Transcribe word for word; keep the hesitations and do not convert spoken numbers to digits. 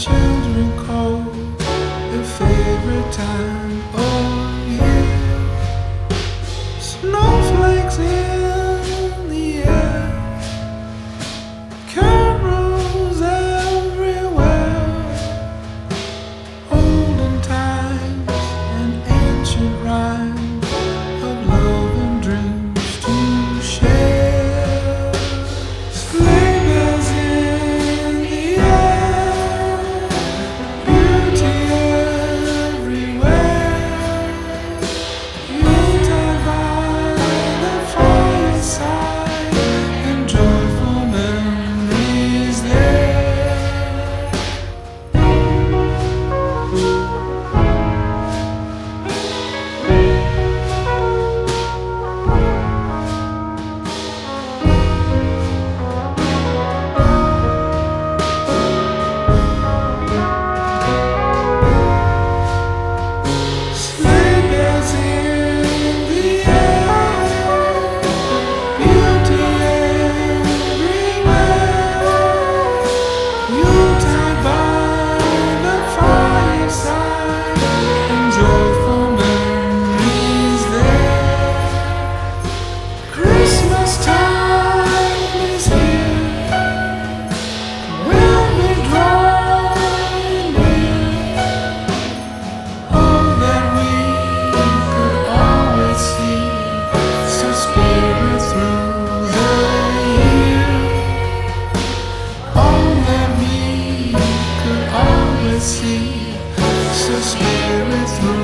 children call their favorite time of year. Snowflakes in the air, carols everywhere, olden times and ancient rhymes of love and dreams to share. Sleigh bells in the air, beauty everywhere, Yuletide by the fireside, and joyful memories there. Sleigh bells in the air, beauty everywhere, Yuletide by the fireside, and joyful memories there. Christmas time is here, we'll be drawing near, all that we could always see, so spirit through the year. All that we could always see, so spirit through